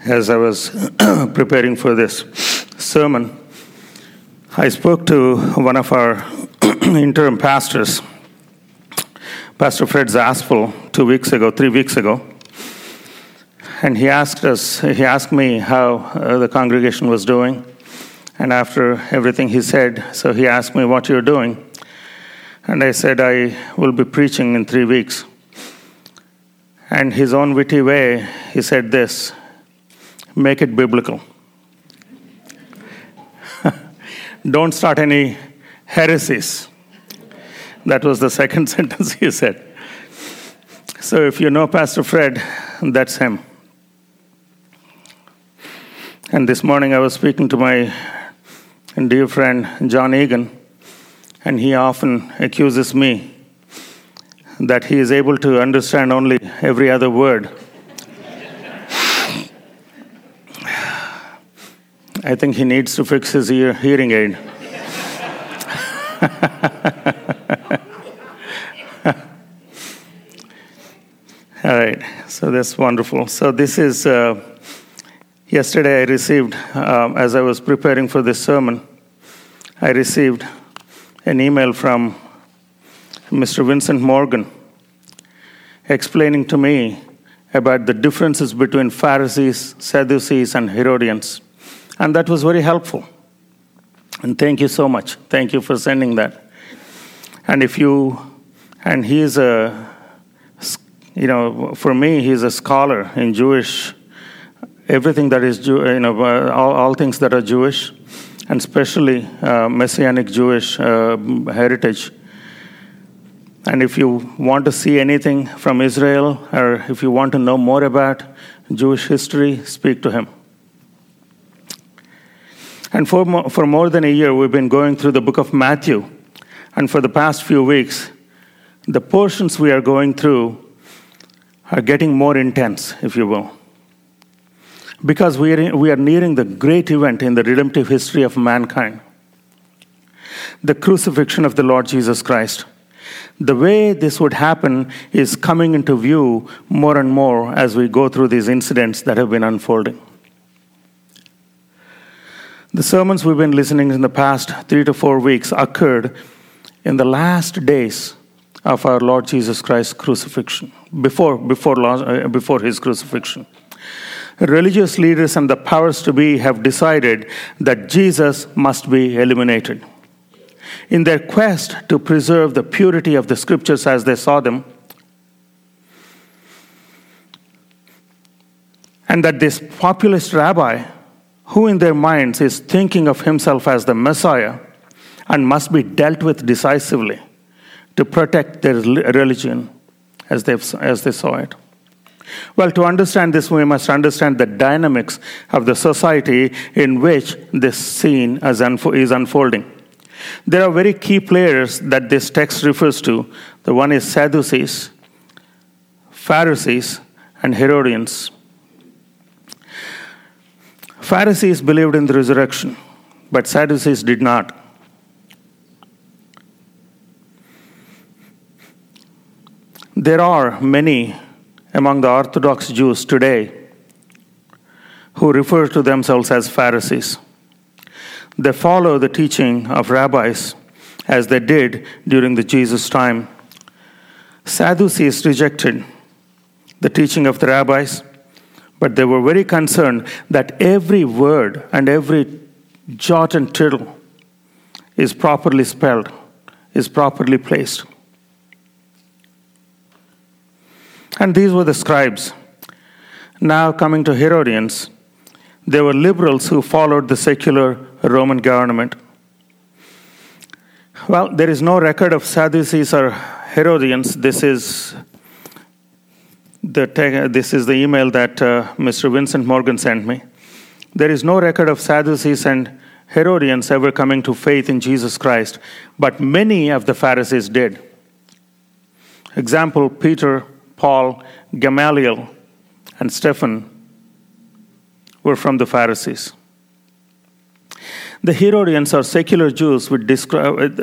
As I was preparing for this sermon, I spoke to one of our interim pastors, Pastor Fred Zaspel, 3 weeks ago, and he asked me how the congregation was doing, and after everything he said, so he asked me, "What you're doing?" And I said, "I will be preaching in 3 weeks." And his own witty way, he said this: "Make it biblical. Don't start any heresies." That was the second sentence he said. So if you know Pastor Fred, that's him. And this morning I was speaking to my dear friend John Egan, and he often accuses me that he is able to understand only every other word. I think he needs to fix his hearing aid. All right, so that's wonderful. So this is, yesterday I received, as I was preparing for this sermon, I received an email from Mr. Vincent Morgan explaining to me about the differences between Pharisees, Sadducees, and Herodians. And that was very helpful. And thank you so much. Thank you for sending that. And he is for me, he's a scholar in Jewish, everything that is, all things that are Jewish, and especially Messianic Jewish heritage. And if you want to see anything from Israel, or if you want to know more about Jewish history, speak to him. And for more than a year, we've been going through the book of Matthew. And for the past few weeks, the portions we are going through are getting more intense, if you will. Because we are nearing the great event in the redemptive history of mankind, the crucifixion of the Lord Jesus Christ. The way this would happen is coming into view more and more as we go through these incidents that have been unfolding. The sermons we've been listening in the past 3 to 4 weeks occurred in the last days of our Lord Jesus Christ's crucifixion, before his crucifixion. Religious leaders and the powers to be have decided that Jesus must be eliminated. In their quest to preserve the purity of the scriptures as they saw them, and that this populist rabbi, who in their minds is thinking of himself as the Messiah and must be dealt with decisively to protect their religion as they saw it. Well, to understand this, we must understand the dynamics of the society in which this scene is unfolding. There are very key players that this text refers to. The one is Sadducees, Pharisees, and Herodians. Pharisees believed in the resurrection, but Sadducees did not. There are many among the Orthodox Jews today who refer to themselves as Pharisees. They follow the teaching of rabbis as they did during the Jesus time. Sadducees rejected the teaching of the rabbis, but they were very concerned that every word and every jot and tittle is properly spelled, is properly placed. And these were the scribes. Now coming to Herodians, they were liberals who followed the secular Roman government. Well, there is no record of Sadducees or Herodians. This is the email that Mr. Vincent Morgan sent me. There is no record of Sadducees and Herodians ever coming to faith in Jesus Christ, but many of the Pharisees did. Example, Peter, Paul, Gamaliel, and Stephen were from the Pharisees. The Herodians, or secular Jews, would describe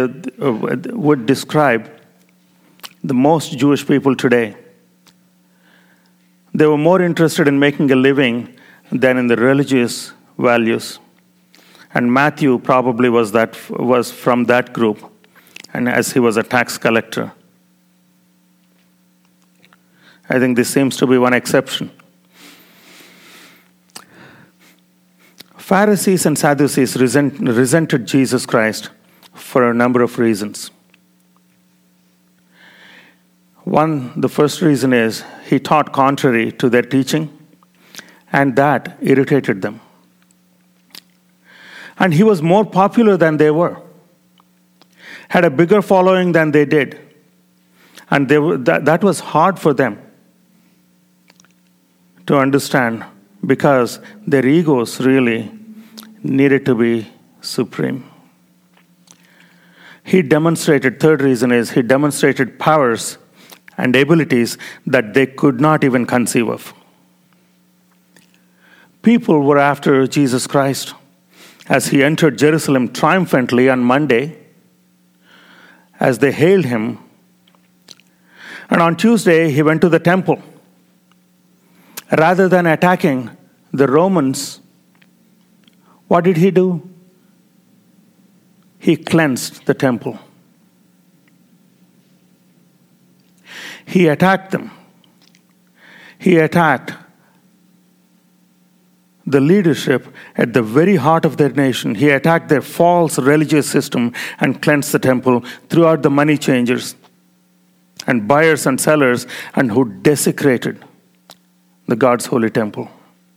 the most Jewish people today. They were more interested in making a living than in the religious values. And Matthew probably was from that group, and as he was a tax collector. I think this seems to be one exception. Pharisees and Sadducees resented Jesus Christ for a number of reasons. The first reason is he taught contrary to their teaching, and that irritated them. And he was more popular than they were, had a bigger following than they did, and that was hard for them to understand because their egos really needed to be supreme. Third reason is he demonstrated powers and abilities that they could not even conceive of. People were after Jesus Christ as he entered Jerusalem triumphantly on Monday, as they hailed him. And on Tuesday, he went to the temple. Rather than attacking the Romans, what did he do? He cleansed the temple. He attacked them. He attacked the leadership at the very heart of their nation. He attacked their false religious system and cleansed the temple, threw out the money changers and buyers and sellers, and who desecrated the God's holy temple.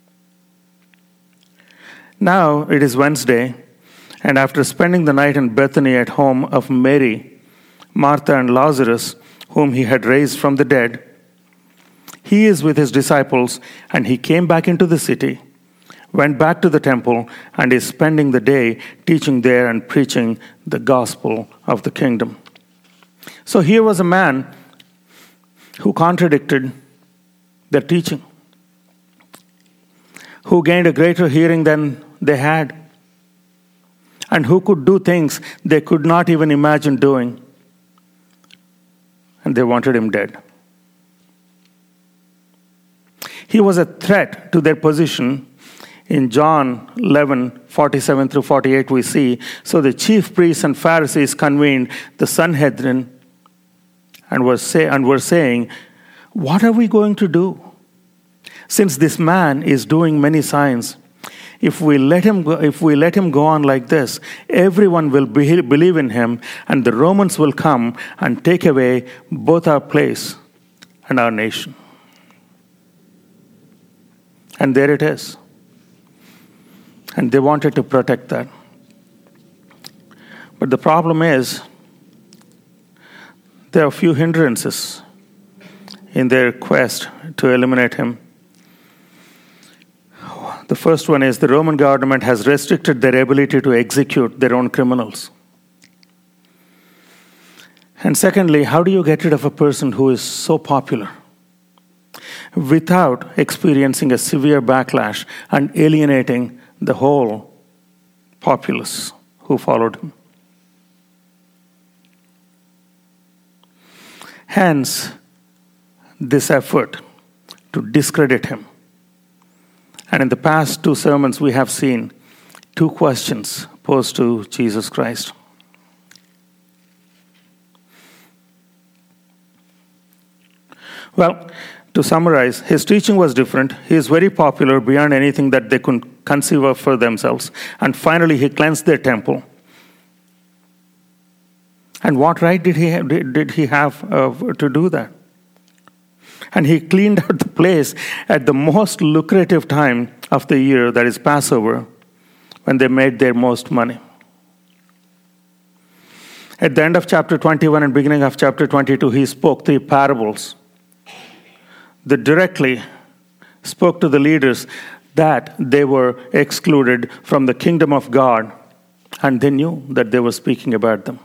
Now it is Wednesday, and after spending the night in Bethany at home of Mary, Martha, and Lazarus, whom he had raised from the dead, he is with his disciples, and he came back into the city, went back to the temple, and is spending the day teaching there and preaching the gospel of the kingdom. So here was a man who contradicted their teaching, who gained a greater hearing than they had, and who could do things they could not even imagine doing. And they wanted him dead. He was a threat to their position. In John 11:47 through 48, we see, so the chief priests and Pharisees convened the Sanhedrin and were saying, what are we going to do? Since this man is doing many signs, if we let him go on like this, everyone will believe in him, and the Romans will come and take away both our place and our nation. And there it is. And they wanted to protect that. But the problem is, there are a few hindrances in their quest to eliminate him. The first one is the Roman government has restricted their ability to execute their own criminals. And secondly, how do you get rid of a person who is so popular without experiencing a severe backlash and alienating the whole populace who followed him? Hence, this effort to discredit him. And in the past 2 sermons, we have seen 2 questions posed to Jesus Christ. Well, to summarize, his teaching was different. He is very popular beyond anything that they could conceive of for themselves. And finally, he cleansed their temple. And what right did he have to do that? And he cleaned out the place at the most lucrative time of the year, that is Passover, when they made their most money. At the end of chapter 21 and beginning of chapter 22, he spoke 3 parables that directly spoke to the leaders that they were excluded from the kingdom of God, and they knew that they were speaking about them.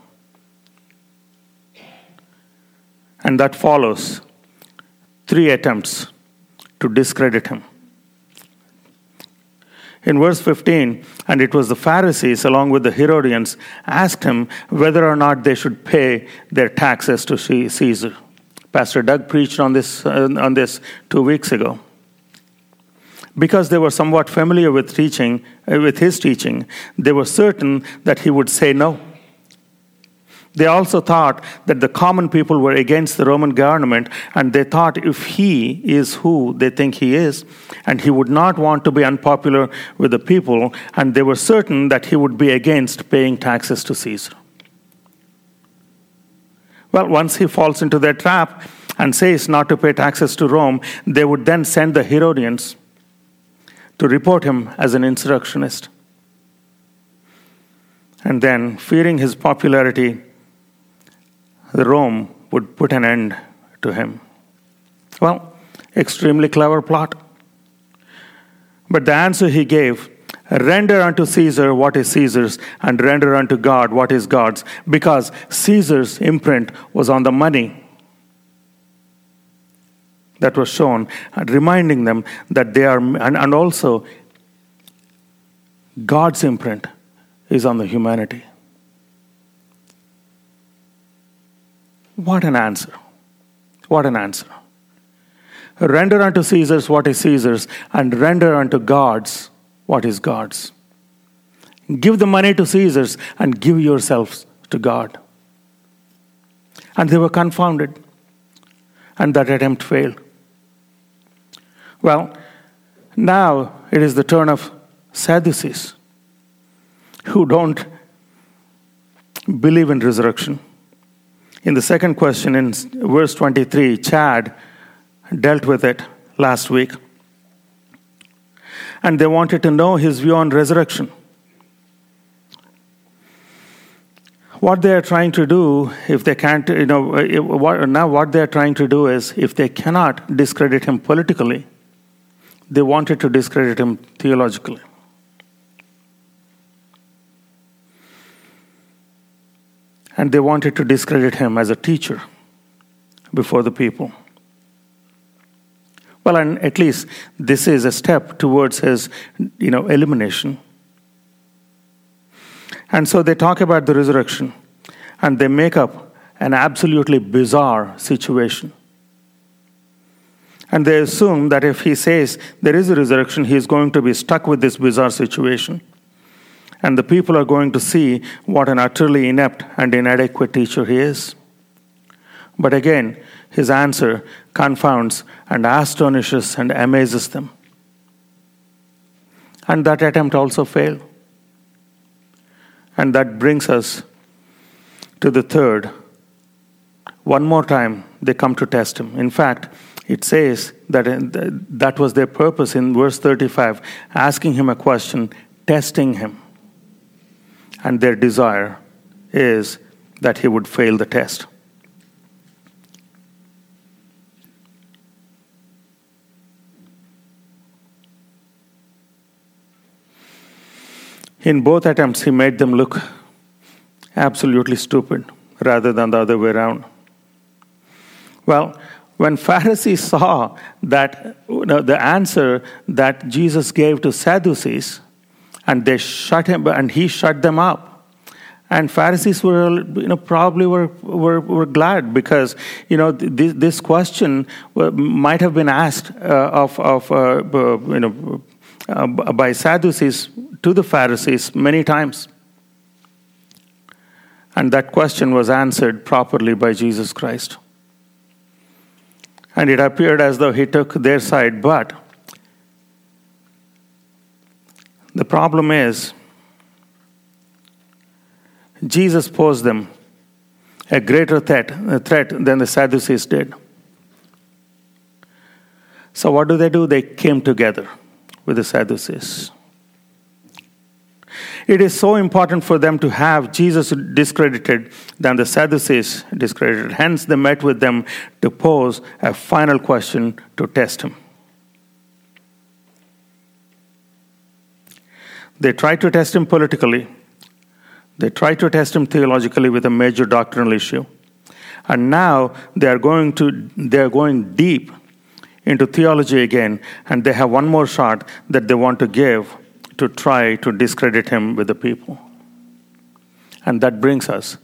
And that follows 3 attempts to discredit him. In verse 15, and it was the Pharisees along with the Herodians asked him whether or not they should pay their taxes to Caesar. Pastor Doug preached on this 2 weeks ago. because they were somewhat familiar with his teaching, they were certain that he would say no. They also thought that the common people were against the Roman government, and they thought if he is who they think he is, and he would not want to be unpopular with the people, and they were certain that he would be against paying taxes to Caesar. Well, once he falls into their trap and says not to pay taxes to Rome, they would then send the Herodians to report him as an insurrectionist. And then, fearing his popularity, Rome would put an end to him. Well, extremely clever plot. But the answer he gave, render unto Caesar what is Caesar's, and render unto God what is God's, because Caesar's imprint was on the money that was shown, and reminding them that they are, and also God's imprint is on the humanity. What an answer. What an answer. Render unto Caesar's what is Caesar's, and render unto God's what is God's. Give the money to Caesar's and give yourselves to God. And they were confounded, and that attempt failed. Well, now it is the turn of Sadducees, who don't believe in resurrection. In the second question, in verse 23, Chad dealt with it last week. And they wanted to know his view on resurrection. What they are trying to do, if they can't, what they are trying to do is, if they cannot discredit him politically, they wanted to discredit him theologically. And they wanted to discredit him as a teacher before the people. Well, and at least this is a step towards his, elimination. And so they talk about the resurrection, and they make up an absolutely bizarre situation. And they assume that if he says there is a resurrection, he is going to be stuck with this bizarre situation. And the people are going to see what an utterly inept and inadequate teacher he is. But again, his answer confounds and astonishes and amazes them. And that attempt also failed. And that brings us to the third. One more time, they come to test him. In fact, it says that that was their purpose in verse 35, asking him a question, testing him. And their desire is that he would fail the test. In both attempts, he made them look absolutely stupid rather than the other way around. Well, when Pharisees saw that the answer that Jesus gave to Sadducees, and they shut him, and he shut them up. And Pharisees were, probably were glad because, this question might have been asked by Sadducees to the Pharisees many times. And that question was answered properly by Jesus Christ. And it appeared as though he took their side, but the problem is, Jesus posed them a greater threat than the Sadducees did. So what do? They came together with the Sadducees. It is so important for them to have Jesus discredited than the Sadducees discredited. Hence, they met with them to pose a final question to test him. They tried to test him politically. They tried to test him theologically with a major doctrinal issue. And now they are going deep into theology again, and they have one more shot that they want to give to try to discredit him with the people. And that brings us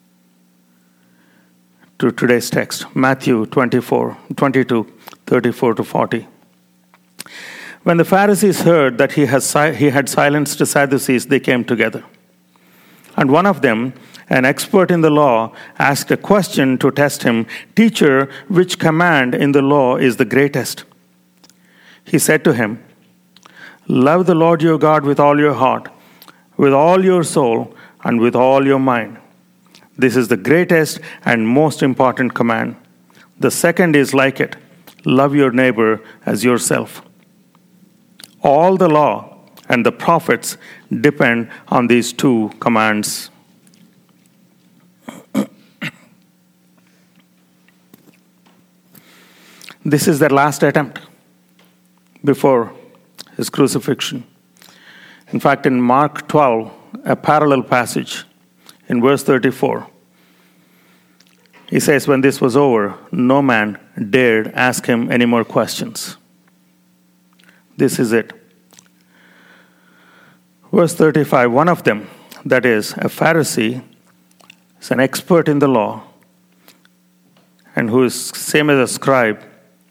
to today's text, Matthew 22, 34 to 40. When the Pharisees heard that he had silenced the Sadducees, they came together. And one of them, an expert in the law, asked a question to test him. "Teacher, which command in the law is the greatest?" He said to him, "Love the Lord your God with all your heart, with all your soul, and with all your mind. This is the greatest and most important command. The second is like it: love your neighbor as yourself. All the law and the prophets depend on these two commands." This is their last attempt before his crucifixion. In fact, in Mark 12, a parallel passage, in verse 34, he says, when this was over, no man dared ask him any more questions. This is it. Verse 35, one of them, that is, a Pharisee, is an expert in the law, and who is same as a scribe.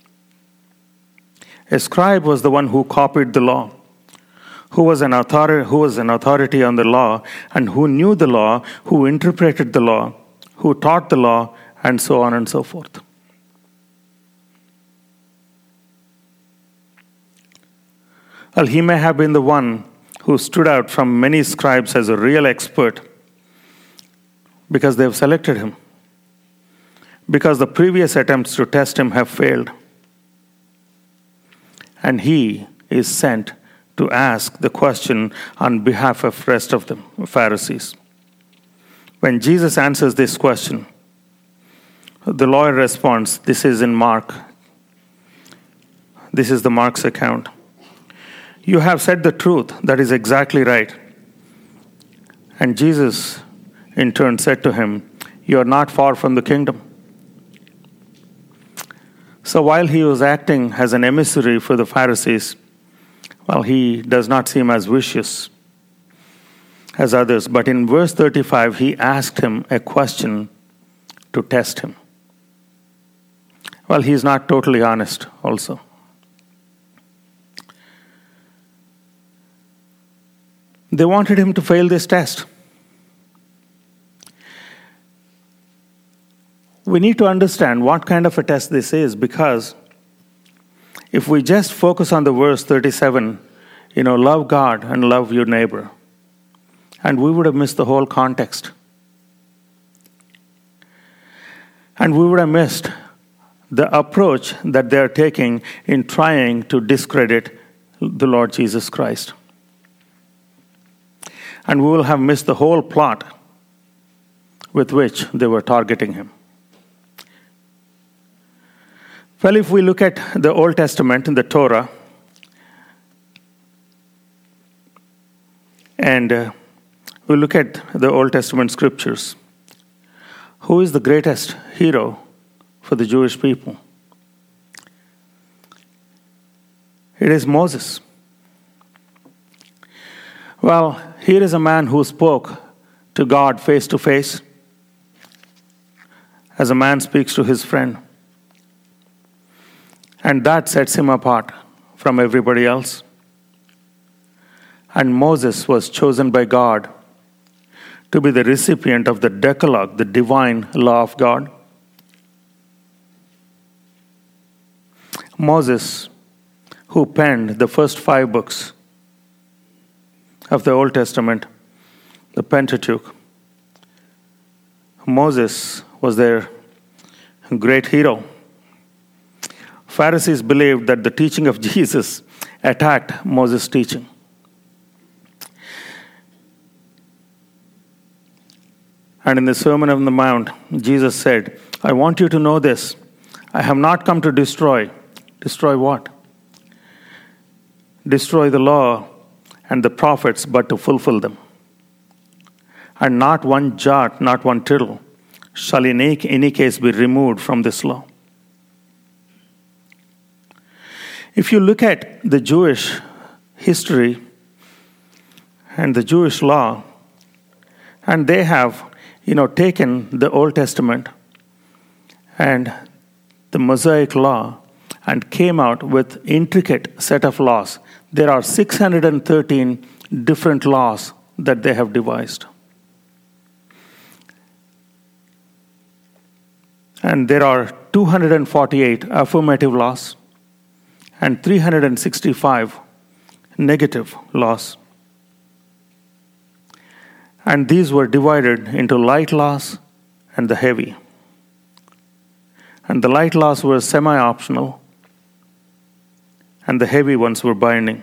A scribe was the one who copied the law, who was an authority on the law, and who knew the law, who interpreted the law, who taught the law, and so on and so forth. Well, he may have been the one who stood out from many scribes as a real expert because they have selected him, because the previous attempts to test him have failed. And he is sent to ask the question on behalf of the rest of the Pharisees. When Jesus answers this question, the lawyer responds, this is in Mark. This is the Mark's account. "You have said the truth. That is exactly right." And Jesus, in turn, said to him, "You are not far from the kingdom." So while he was acting as an emissary for the Pharisees, well, he does not seem as vicious as others. But in verse 35, he asked him a question to test him. Well, he is not totally honest also. They wanted him to fail this test. We need to understand what kind of a test this is, because if we just focus on the verse 37, love God and love your neighbor, and we would have missed the whole context. And we would have missed the approach that they are taking in trying to discredit the Lord Jesus Christ. And we will have missed the whole plot with which they were targeting him. Well, if we look at the Old Testament in the Torah, and we look at the Old Testament scriptures, who is the greatest hero for the Jewish people? It is Moses. Well, here is a man who spoke to God face to face, as a man speaks to his friend. And that sets him apart from everybody else. And Moses was chosen by God to be the recipient of the Decalogue, the divine law of God. Moses, who penned the first 5 books of the Old Testament, the Pentateuch. Moses was their great hero. Pharisees believed that the teaching of Jesus attacked Moses' teaching. And in the Sermon on the Mount, Jesus said, "I want you to know this. I have not come to destroy." Destroy what? Destroy the law and the prophets, but to fulfill them. And not one jot, not one tittle shall in any case be removed from this law. If you look at the Jewish history and the Jewish law, and they have, taken the Old Testament and the Mosaic law and came out with intricate set of laws. There are 613 different laws that they have devised. And there are 248 affirmative laws and 365 negative laws. And these were divided into light laws and the heavy. And the light laws were semi-optional, and the heavy ones were binding.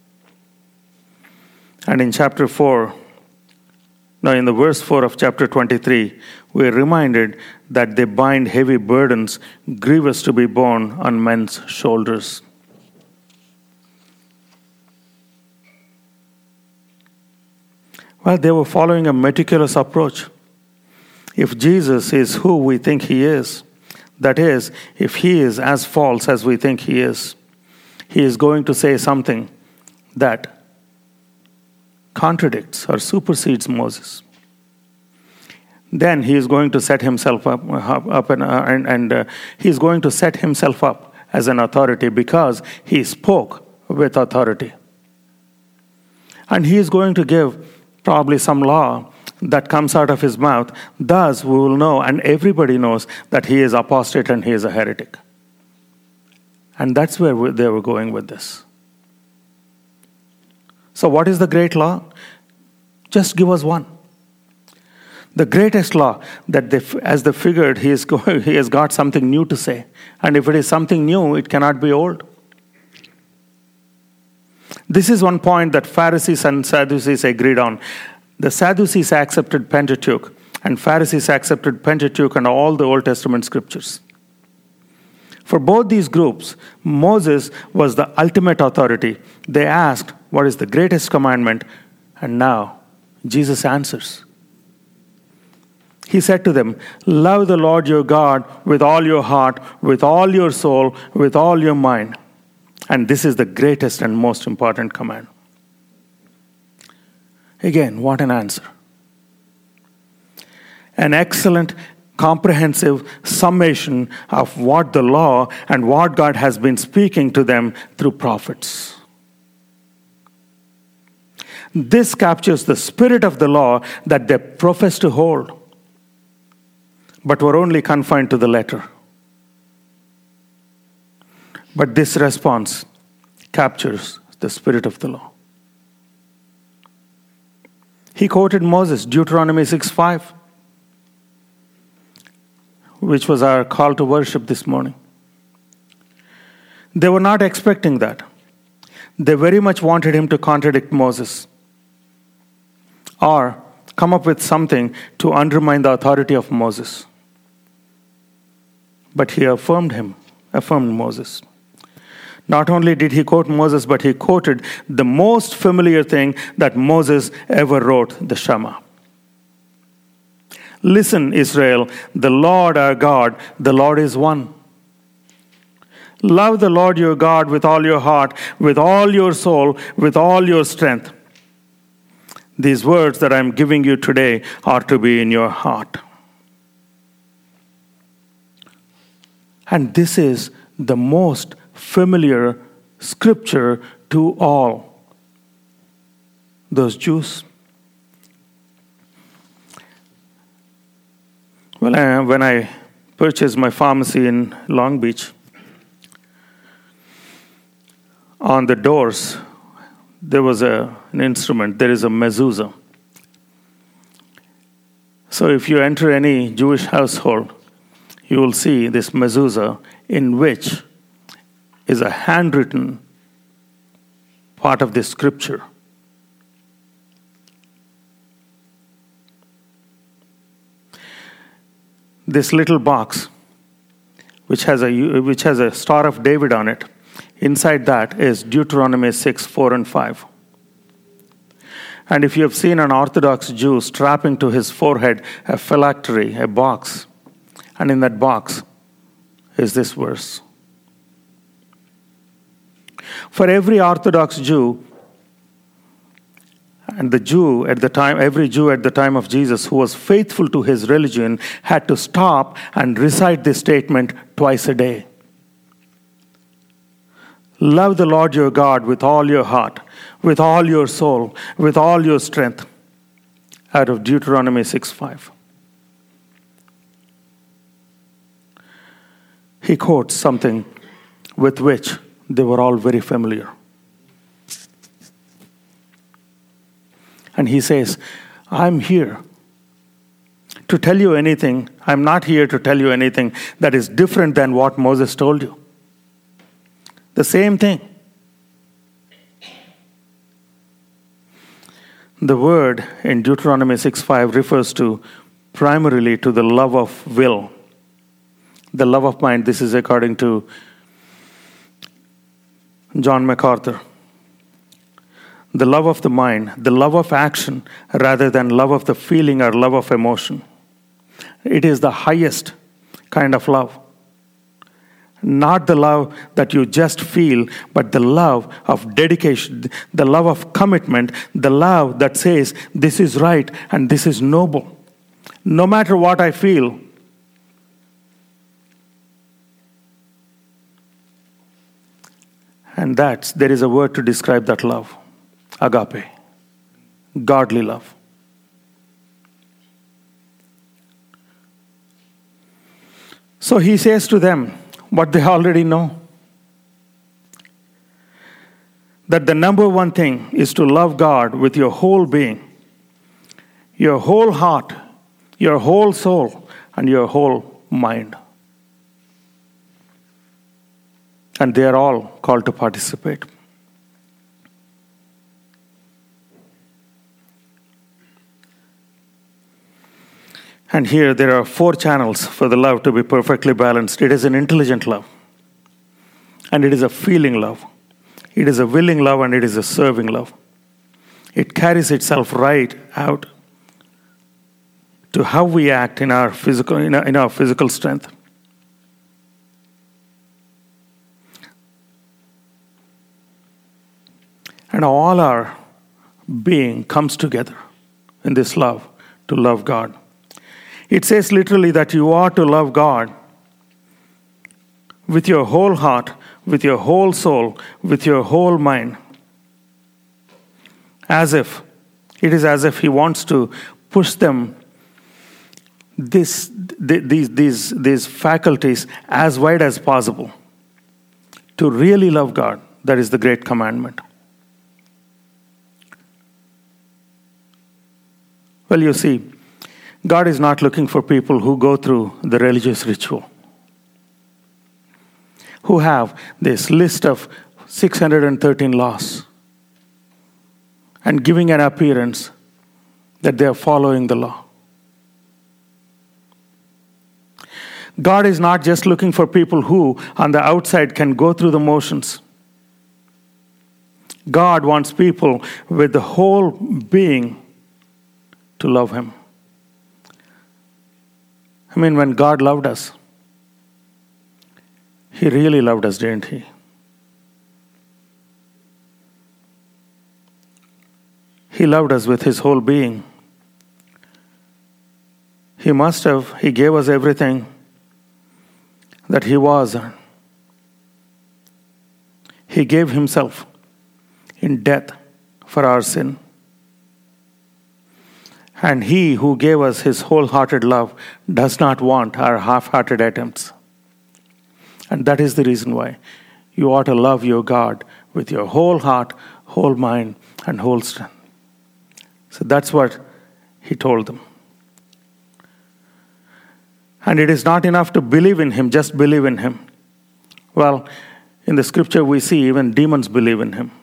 And in chapter 4, now in the verse 4 of chapter 23, we are reminded that they bind heavy burdens, grievous to be borne on men's shoulders. Well, they were following a meticulous approach. If Jesus is who we think he is, that is, if he is as false as we think he is going to say something that contradicts or supersedes Moses. Then he is going to set himself up and he is going to set himself up as an authority because he spoke with authority. And he is going to give probably some law that comes out of his mouth. Thus, we will know, and everybody knows, that he is apostate and he is a heretic. And that's where they were going with this. So what is the great law? Just give us one. The greatest law that as they figured, he has got something new to say. And if it is something new, it cannot be old. This is one point that Pharisees and Sadducees agreed on. The Sadducees accepted Pentateuch, and Pharisees accepted Pentateuch and all the Old Testament scriptures. For both these groups, Moses was the ultimate authority. They asked, what is the greatest commandment? And now, Jesus answers. He said to them, love the Lord your God with all your heart, with all your soul, with all your mind. And this is the greatest and most important command. Again, what an answer. An excellent, comprehensive summation of what the law and what God has been speaking to them through prophets. This captures the spirit of the law that they profess to hold, but were only confined to the letter. But this response captures the spirit of the law. He quoted Moses, Deuteronomy 6:5, which was our call to worship this morning. They were not expecting that. They very much wanted him to contradict Moses or come up with something to undermine the authority of Moses. But he affirmed Moses. Not only did he quote Moses, but he quoted the most familiar thing that Moses ever wrote, the Shema. Listen, Israel, the Lord our God, the Lord is one. Love the Lord your God with all your heart, with all your soul, with all your strength. These words that I'm giving you today are to be in your heart. And this is the most familiar scripture to all those Jews. Well, when I purchased my pharmacy in Long Beach, on the doors, there was an instrument. There is a mezuzah. So if you enter any Jewish household, you will see this mezuzah in which is a handwritten part of this scripture. This little box, which has a Star of David on it, inside that is Deuteronomy 6:4 and 5. And if you have seen an Orthodox Jew strapping to his forehead a phylactery, a box, and in that box is this verse. For every Orthodox Jew, and the Jew at the time, every Jew at the time of Jesus who was faithful to his religion had to stop and recite this statement twice a day. Love the Lord your God with all your heart, with all your soul, with all your strength. Out of Deuteronomy 6:5. He quotes something with which they were all very familiar. And he says, I'm here to tell you anything. I'm not here to tell you anything that is different than what Moses told you. The same thing. The word in Deuteronomy 6:5 refers primarily to the love of will, the love of mind. This is according to John MacArthur. The love of the mind, the love of action, rather than love of the feeling or love of emotion. It is the highest kind of love. Not the love that you just feel, but the love of dedication, the love of commitment, the love that says, this is right and this is noble. No matter what I feel, and there is a word to describe that love. Agape. Godly love. So he says to them what they already know. That the number one thing is to love God with your whole being, your whole heart, your whole soul, and your whole mind. And they are all called to participate. And here there are 4 channels for the love to be perfectly balanced. It is an intelligent love. And it is a feeling love. It is a willing love, and it is a serving love. It carries itself right out to how we act in our physical strength. And all our being comes together in this love to love God. It says literally that you are to love God with your whole heart, with your whole soul, with your whole mind. It is as if He wants to push them, these faculties, as wide as possible. To really love God, that is the great commandment. Well, you see, God is not looking for people who go through the religious ritual, who have this list of 613 laws and giving an appearance that they are following the law. God is not just looking for people who, on the outside, can go through the motions. God wants people with the whole being to love Him. I mean, when God loved us, He really loved us, didn't He? He loved us with His whole being. He gave us everything that He was. He gave Himself in death for our sin. And He who gave us His wholehearted love does not want our half-hearted attempts. And that is the reason why you ought to love your God with your whole heart, whole mind, and whole strength. So that's what He told them. And it is not enough to believe in Him, just believe in Him. Well, in the scripture we see even demons believe in Him.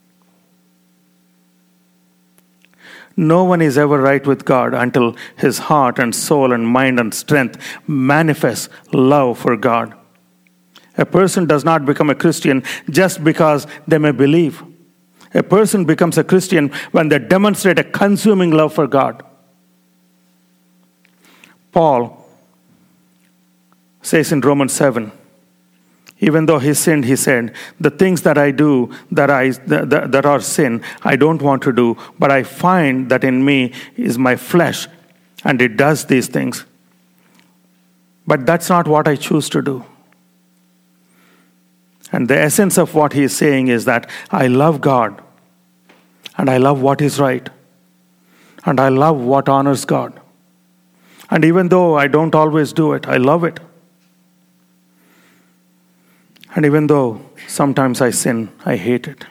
No one is ever right with God until his heart and soul and mind and strength manifest love for God. A person does not become a Christian just because they may believe. A person becomes a Christian when they demonstrate a consuming love for God. Paul says in Romans 7, even though he sinned, he said, the things that I do that are sin, I don't want to do, but I find that in me is my flesh, and it does these things. But that's not what I choose to do. And the essence of what he is saying is that I love God, and I love what is right, and I love what honors God. And even though I don't always do it, I love it. And even though sometimes I sin, I hate it.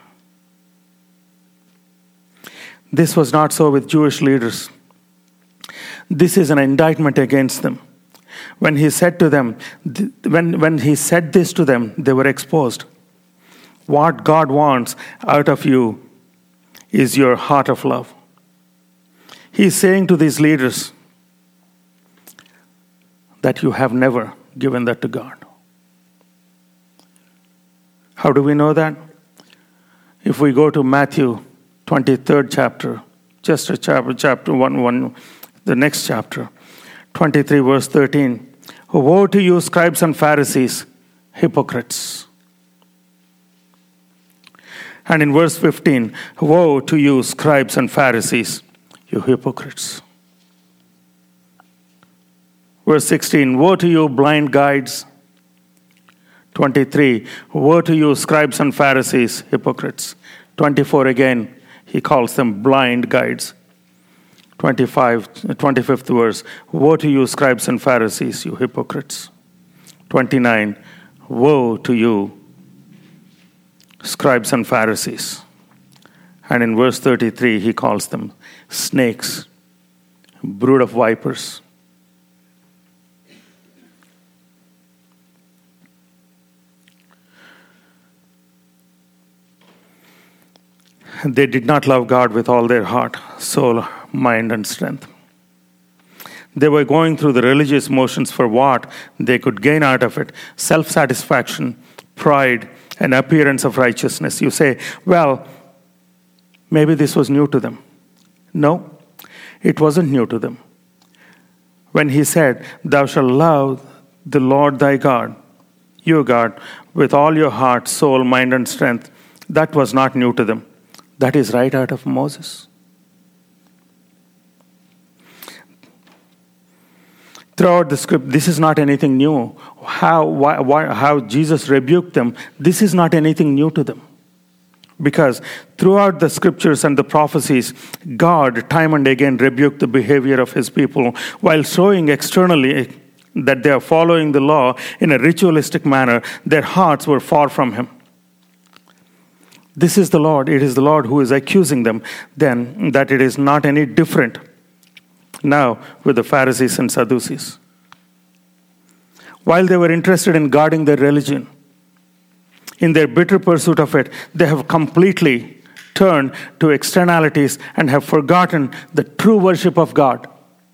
This was not so with Jewish leaders. This is an indictment against them. When he said to them, when he said this to them, they were exposed. What God wants out of you is your heart of love. He's saying to these leaders that you have never given that to God. How do we know that? If we go to Matthew 23rd chapter, just a chapter 1, the next chapter, 23 verse 13. Woe to you, scribes and Pharisees, hypocrites. And in verse 15, woe to you, scribes and Pharisees, you hypocrites. Verse 16, woe to you, blind guides. 23, woe to you, scribes and Pharisees, hypocrites. 24 again, he calls them blind guides. 25th verse, woe to you, scribes and Pharisees, you hypocrites. 29, woe to you, scribes and Pharisees. And in verse 33, he calls them snakes, brood of vipers. They did not love God with all their heart, soul, mind, and strength. They were going through the religious motions for what they could gain out of it: self-satisfaction, pride, and appearance of righteousness. You say, well, maybe this was new to them. No, it wasn't new to them. When he said, thou shalt love the Lord thy God, your God, with all your heart, soul, mind, and strength, that was not new to them. That is right out of Moses. Throughout the script, this is not anything new. How Jesus rebuked them, this is not anything new to them. Because throughout the scriptures and the prophecies, God time and again rebuked the behavior of his people while showing externally that they are following the law in a ritualistic manner. Their hearts were far from him. This is the Lord. It is the Lord who is accusing them then that it is not any different now with the Pharisees and Sadducees. While they were interested in guarding their religion, in their bitter pursuit of it, they have completely turned to externalities and have forgotten the true worship of God.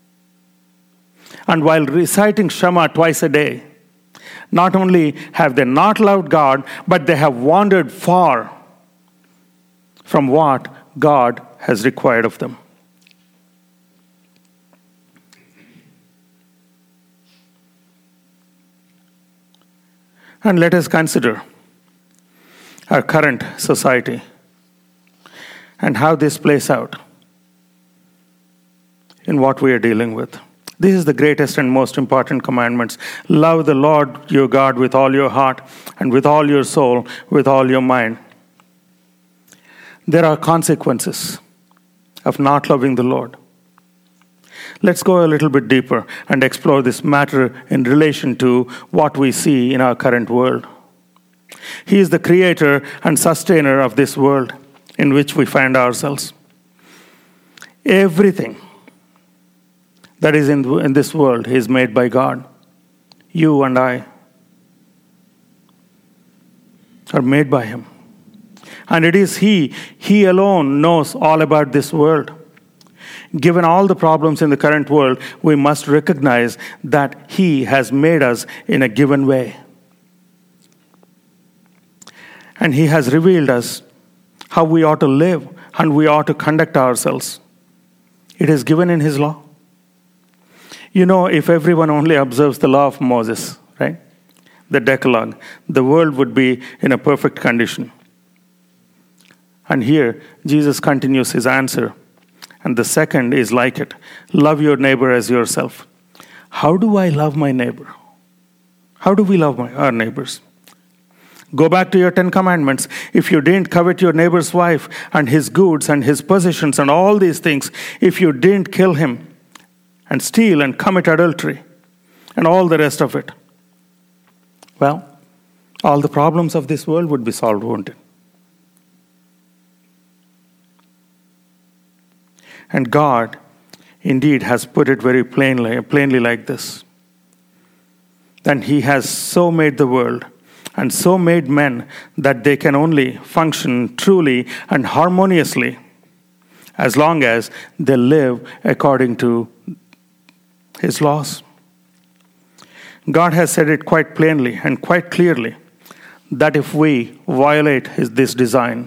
And while reciting Shema twice a day, not only have they not loved God, but they have wandered far from what God has required of them. And let us consider our current society and how this plays out in what we are dealing with. This is the greatest and most important commandments. Love the Lord your God with all your heart and with all your soul, with all your mind. There are consequences of not loving the Lord. Let's go a little bit deeper and explore this matter in relation to what we see in our current world. He is the creator and sustainer of this world in which we find ourselves. Everything that is in this world is made by God. You and I are made by him. And it is he alone knows all about this world. Given all the problems in the current world, we must recognize that he has made us in a given way. And he has revealed us how we ought to live and we ought to conduct ourselves. It is given in his law. You know, if everyone only observes the law of Moses, right? The Decalogue, the world would be in a perfect condition. And here, Jesus continues his answer. And the second is like it. Love your neighbor as yourself. How do I love my neighbor? How do we love our neighbors? Go back to your 10 commandments. If you didn't covet your neighbor's wife and his goods and his possessions and all these things, if you didn't kill him and steal and commit adultery and all the rest of it, well, all the problems of this world would be solved, won't it? And God indeed has put it very plainly like this. Then he has so made the world and so made men that they can only function truly and harmoniously as long as they live according to his laws. God has said it quite plainly and quite clearly that if we violate this design,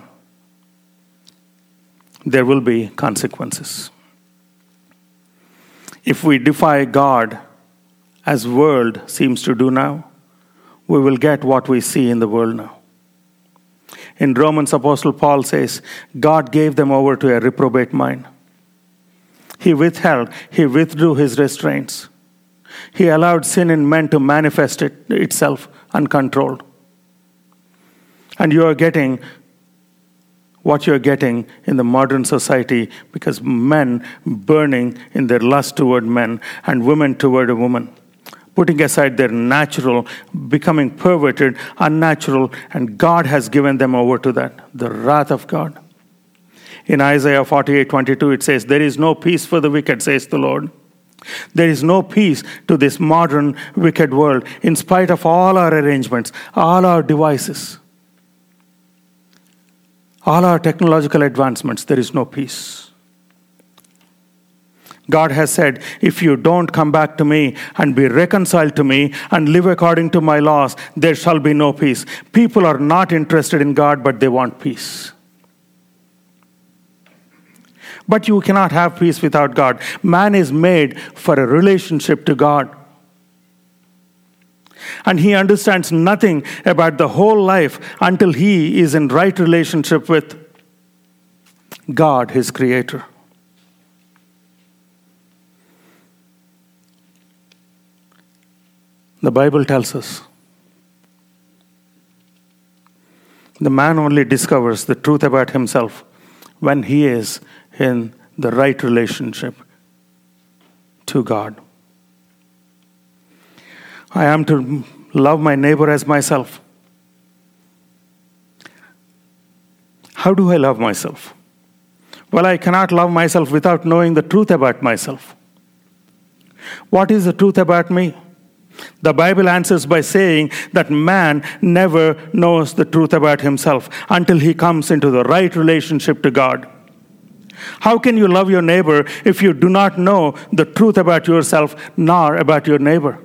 there will be consequences. If we defy God, as world seems to do now, we will get what we see in the world now. In Romans, Apostle Paul says, God gave them over to a reprobate mind. He withdrew his restraints. He allowed sin in men to manifest itself uncontrolled. And you are getting what you're getting in the modern society because men burning in their lust toward men and women toward a woman, putting aside their natural, becoming perverted, unnatural, and God has given them over to that, the wrath of God. In Isaiah 48:22, it says, there is no peace for the wicked, says the Lord. There is no peace to this modern wicked world in spite of all our arrangements, all our devices. All our technological advancements, there is no peace. God has said, if you don't come back to me and be reconciled to me and live according to my laws, there shall be no peace. People are not interested in God, but they want peace. But you cannot have peace without God. Man is made for a relationship to God. And he understands nothing about the whole life until he is in right relationship with God, his creator. The Bible tells us the man only discovers the truth about himself when he is in the right relationship to God. I am to love my neighbor as myself. How do I love myself? Well, I cannot love myself without knowing the truth about myself. What is the truth about me? The Bible answers by saying that man never knows the truth about himself until he comes into the right relationship to God. How can you love your neighbor if you do not know the truth about yourself nor about your neighbor?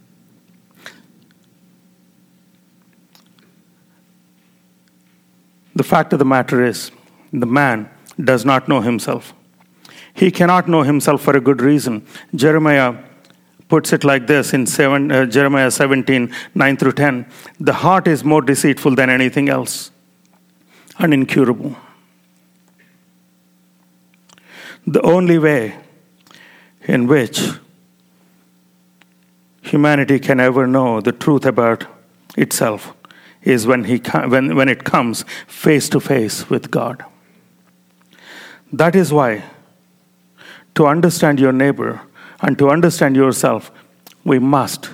The fact of the matter is, the man does not know himself. He cannot know himself for a good reason. Jeremiah puts it like this in Jeremiah 17, 9 through 10. The heart is more deceitful than anything else and incurable. The only way in which humanity can ever know the truth about itself is when it comes face to face with God. That is why, to understand your neighbor and to understand yourself, we must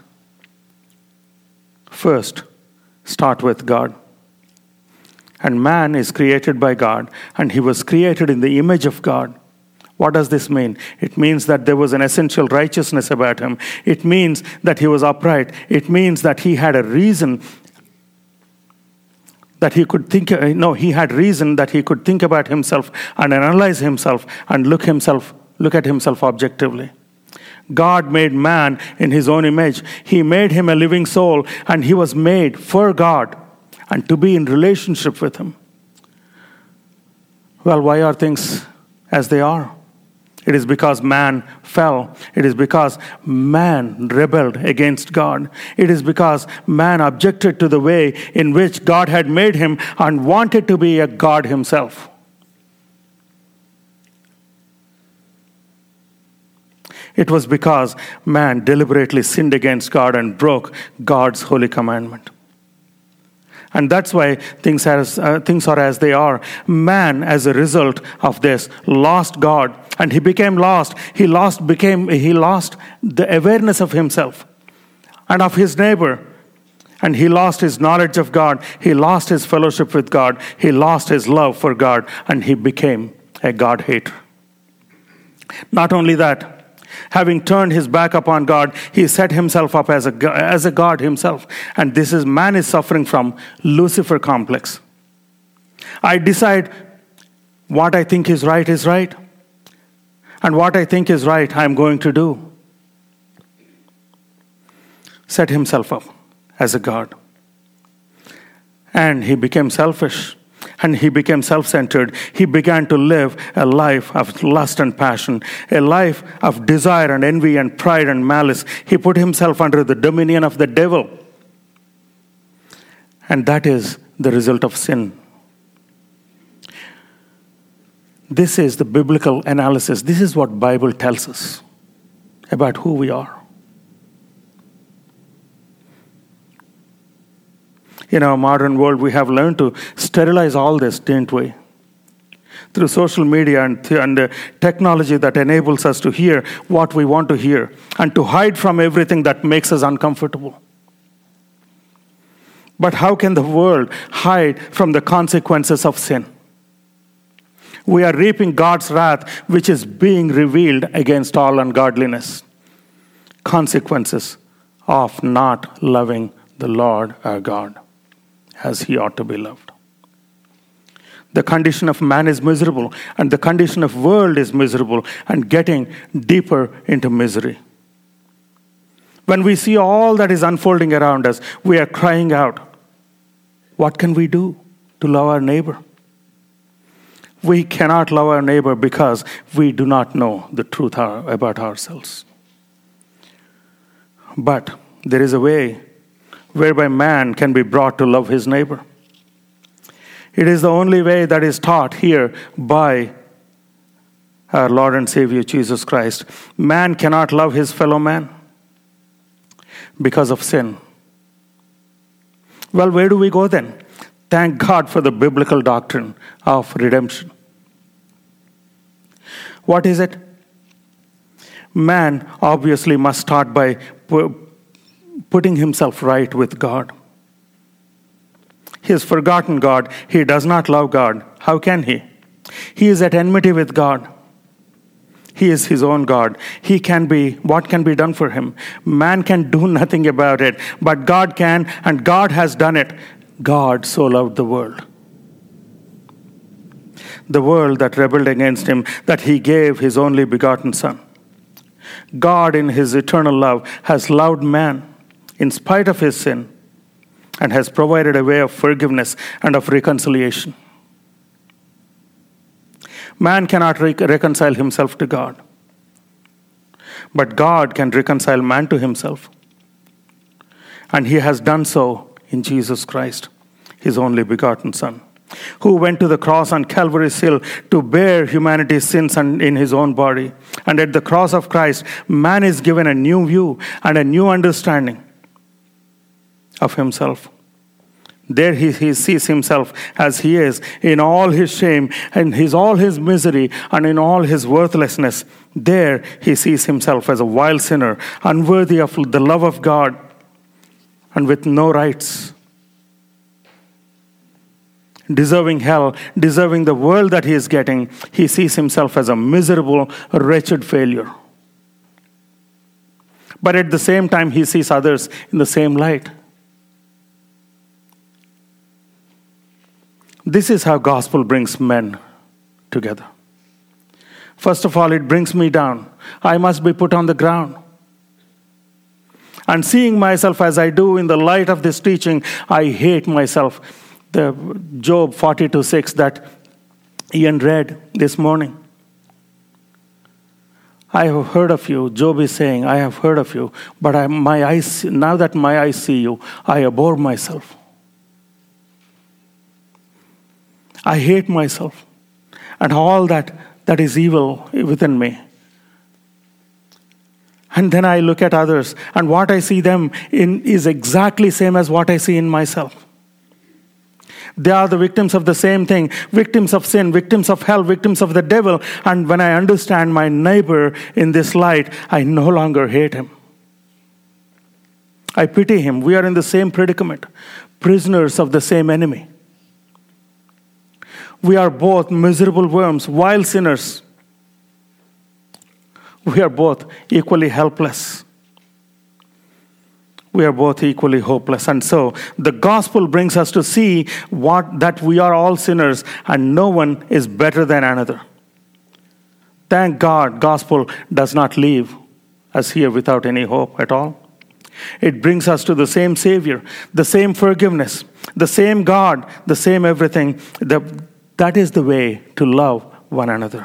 first start with God. And man is created by God, and he was created in the image of God. What does this mean? It means that there was an essential righteousness about him. It means that he was upright. It means that he had a reason that he could think, he had reason that he could think about himself and analyze himself and look at himself objectively. God made man in his own image. He made him a living soul, and he was made for God and to be in relationship with him. Well, why are things as they are? It is because man fell. It is because man rebelled against God. It is because man objected to the way in which God had made him and wanted to be a God himself. It was because man deliberately sinned against God and broke God's holy commandment. And that's why things are as they are. Man, as a result of this, lost God, and he became lost. He lost the awareness of himself and of his neighbor. And he lost his knowledge of God. He lost his fellowship with God. He lost his love for God. And he became a God hater. Not only that, having turned his back upon God, he set himself up as a God himself. And man is suffering from Lucifer complex. I decide what I think is right. And what I think is right, I'm going to do. Set himself up as a God. And he became selfish. And he became self-centered. He began to live a life of lust and passion, a life of desire and envy and pride and malice. He put himself under the dominion of the devil. And that is the result of sin. This is the biblical analysis. This is what Bible tells us about who we are. In our modern world, we have learned to sterilize all this, didn't we? Through social media and technology that enables us to hear what we want to hear and to hide from everything that makes us uncomfortable. But how can the world hide from the consequences of sin? We are reaping God's wrath, which is being revealed against all ungodliness. Consequences of not loving the Lord our God as he ought to be loved. The condition of man is miserable, and the condition of world is miserable and getting deeper into misery. When we see all that is unfolding around us, we are crying out, what can we do to love our neighbor? We cannot love our neighbor because we do not know the truth about ourselves. But there is a way whereby man can be brought to love his neighbor. It is the only way that is taught here by our Lord and Savior Jesus Christ. Man cannot love his fellow man because of sin. Well, where do we go then? Thank God for the biblical doctrine of redemption. What is it? Man obviously must start by putting himself right with God. He has forgotten God. He does not love God. How can he? He is at enmity with God. He is his own God. What can be done for him? Man can do nothing about it, but God can, and God has done it. God so loved the world that rebelled against him, that he gave his only begotten Son. God, in his eternal love, has loved man in spite of his sin and has provided a way of forgiveness and of reconciliation. Man cannot reconcile himself to God, but God can reconcile man to himself. And he has done so in Jesus Christ, his only begotten Son, who went to the cross on Calvary's hill to bear humanity's sins in his own body. And at the cross of Christ, man is given a new view and a new understanding of himself. There he sees himself as he is, in all his shame and all his misery and in all his worthlessness. There he sees himself as a vile sinner, unworthy of the love of God and with no rights, deserving hell, deserving the world that he is getting. He sees himself as a miserable, wretched failure. But at the same time, he sees others in the same light. This is how gospel brings men together. First of all, it brings me down. I must be put on the ground. And seeing myself as I do in the light of this teaching, I hate myself. The Job 42:6 that Ian read this morning. I have heard of you. Job is saying, I have heard of you, but now that my eyes see you, I abhor myself. I hate myself and all that is evil within me. And then I look at others, and what I see them in is exactly same as what I see in myself. They are the victims of the same thing, victims of sin, victims of hell, victims of the devil. And when I understand my neighbor in this light, I no longer hate him. I pity him. We are in the same predicament, prisoners of the same enemy. We are both miserable worms, vile sinners. We are both equally helpless. We are both equally hopeless. And so the gospel brings us to see that we are all sinners and no one is better than another. Thank God, gospel does not leave us here without any hope at all. It brings us to the same Savior, the same forgiveness, the same God, the same everything. That is the way to love one another.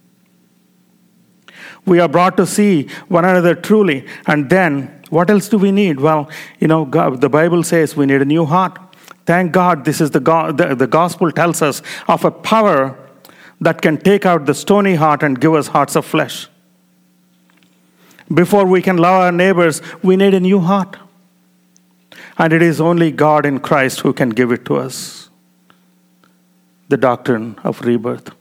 We are brought to see one another truly. And then, what else do we need? Well, the Bible says we need a new heart. Thank God, this is the gospel tells us of a power that can take out the stony heart and give us hearts of flesh. Before we can love our neighbors, we need a new heart. And it is only God in Christ who can give it to us. The doctrine of rebirth.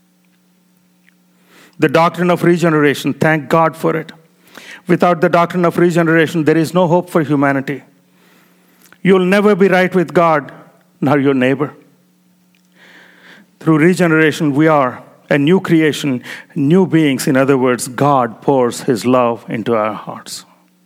The doctrine of regeneration, thank God for it. Without the doctrine of regeneration, there is no hope for humanity. You'll never be right with God, nor your neighbor. Through regeneration, we are a new creation, new beings. In other words, God pours his love into our hearts.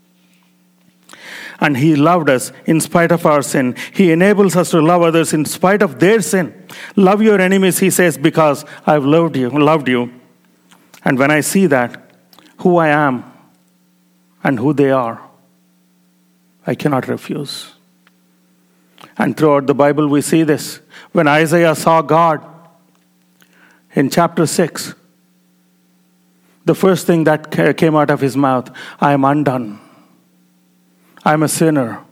And he loved us in spite of our sin. He enables us to love others in spite of their sin. Love your enemies, he says, because I've loved you. And when I see that, who I am and who they are, I cannot refuse. And throughout the Bible, we see this. When Isaiah saw God in chapter 6, the first thing that came out of his mouth, I am undone. I am a sinner.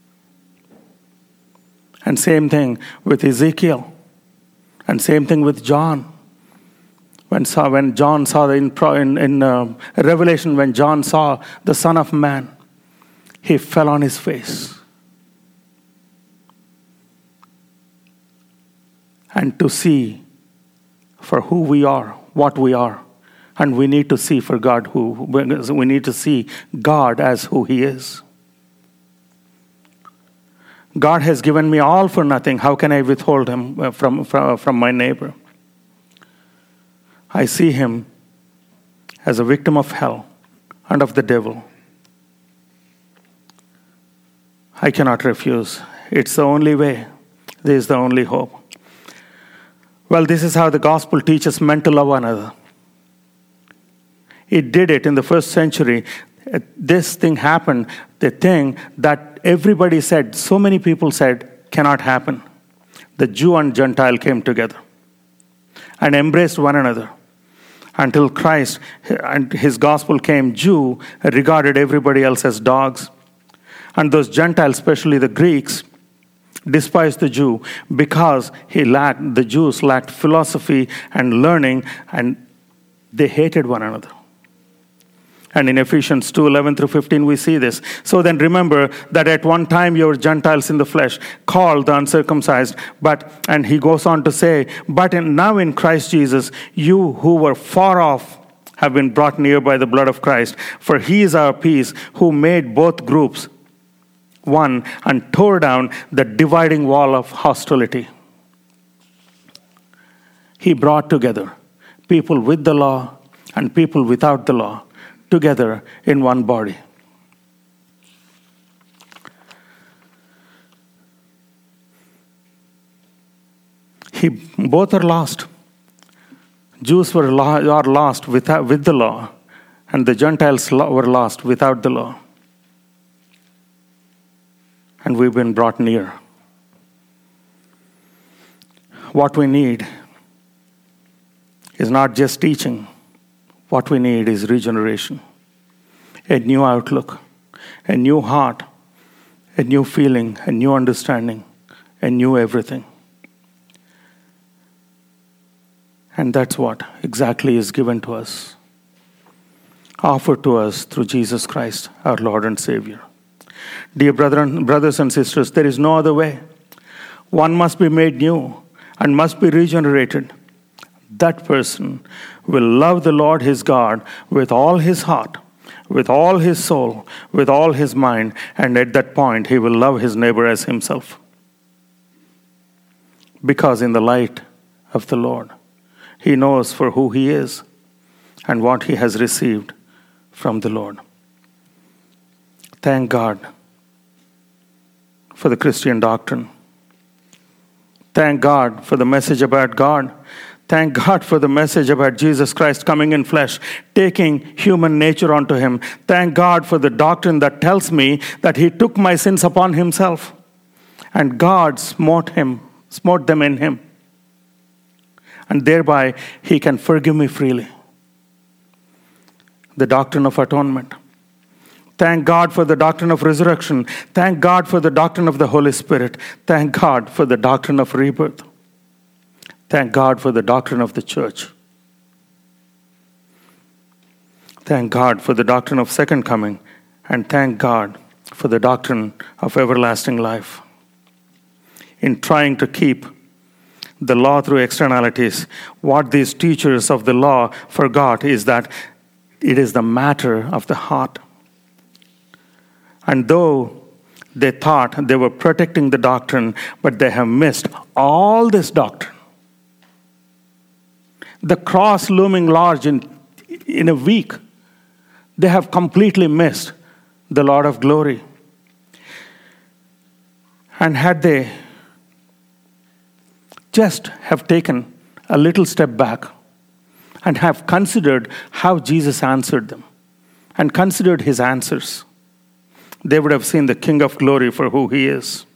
And same thing with Ezekiel. And same thing with John. When John saw in Revelation, when John saw the Son of Man, he fell on his face. And to see for who we are, what we are, and we need to see for God we need to see God as who he is. God has given me all for nothing. How can I withhold him from my neighbor? I see him as a victim of hell and of the devil. I cannot refuse. It's the only way. This is the only hope. Well, this is how the gospel teaches men to love one another. It did it in the first century. This thing happened, the thing that everybody said, so many people said, cannot happen. The Jew and Gentile came together and embraced one another. Until Christ and his gospel came, Jew regarded everybody else as dogs. And those Gentiles, especially the Greeks, despised the Jew because the Jews lacked philosophy and learning, and they hated one another. And in Ephesians 2:11-15, we see this. So then remember that at one time you were Gentiles in the flesh, called the uncircumcised. And he goes on to say, now in Christ Jesus, you who were far off have been brought near by the blood of Christ. For he is our peace, who made both groups one and tore down the dividing wall of hostility. He brought together people with the law and people without the law together in one body. Both are lost. Jews are lost with the law, and the Gentiles were lost without the law. And we've been brought near. What we need is not just teaching. What we need is regeneration, a new outlook, a new heart, a new feeling, a new understanding, a new everything. And that's what exactly is given to us, offered to us through Jesus Christ, our Lord and Savior. Dear brothers and sisters, there is no other way. one must be made new and must be regenerated, that person will love the Lord his God with all his heart, with all his soul, with all his mind, and at that point he will love his neighbor as himself. Because in the light of the Lord, he knows for who he is and what he has received from the Lord. Thank God for the Christian doctrine. Thank God for the message about God. Thank God for the message about Jesus Christ coming in flesh, taking human nature onto him. Thank God for the doctrine that tells me that he took my sins upon himself and God smote them in him. And thereby he can forgive me freely. The doctrine of atonement. Thank God for the doctrine of resurrection. Thank God for the doctrine of the Holy Spirit. Thank God for the doctrine of rebirth. Thank God for the doctrine of the church. Thank God for the doctrine of second coming. And thank God for the doctrine of everlasting life. In trying to keep the law through externalities, what these teachers of the law forgot is that it is the matter of the heart. And though they thought they were protecting the doctrine, but they have missed all this doctrine. The cross looming large in a week, they have completely missed the Lord of glory. And had they just have taken a little step back and have considered how Jesus answered them and considered his answers, they would have seen the King of glory for who he is.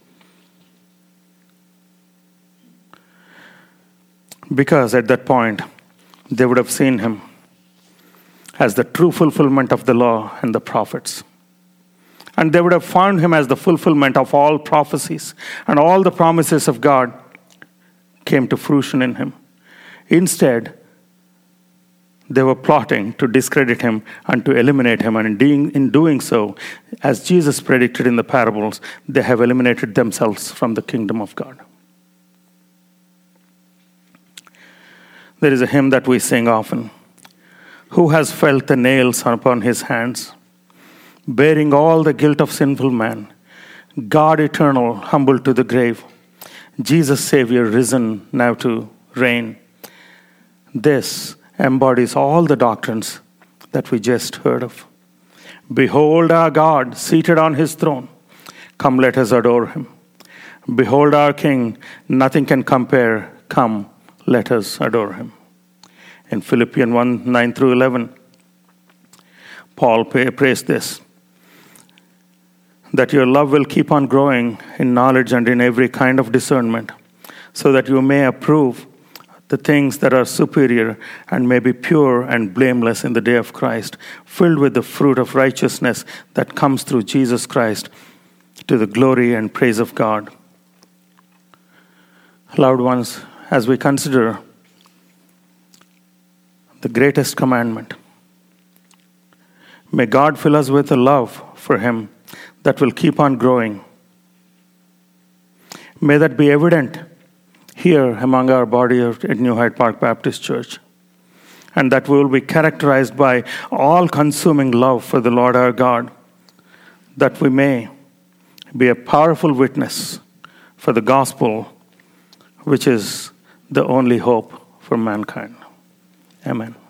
Because at that point, they would have seen him as the true fulfillment of the law and the prophets. And they would have found him as the fulfillment of all prophecies, and all the promises of God came to fruition in him. Instead, they were plotting to discredit him and to eliminate him. And in doing so, as Jesus predicted in the parables, they have eliminated themselves from the kingdom of God. There is a hymn that we sing often. Who has felt the nails upon his hands, bearing all the guilt of sinful man? God eternal, humbled to the grave. Jesus Savior risen now to reign. This embodies all the doctrines that we just heard of. Behold our God seated on his throne. Come, let us adore him. Behold our King, nothing can compare. Come, let us adore him. In Philippians 1, 9 through 11, Paul prays this, that your love will keep on growing in knowledge and in every kind of discernment, so that you may approve the things that are superior and may be pure and blameless in the day of Christ, filled with the fruit of righteousness that comes through Jesus Christ to the glory and praise of God. Loved ones, as we consider the greatest commandment, may God fill us with a love for him that will keep on growing. May that be evident here among our body at New Hyde Park Baptist Church, and that we will be characterized by all-consuming love for the Lord our God, that we may be a powerful witness for the gospel, which is the only hope for mankind. Amen.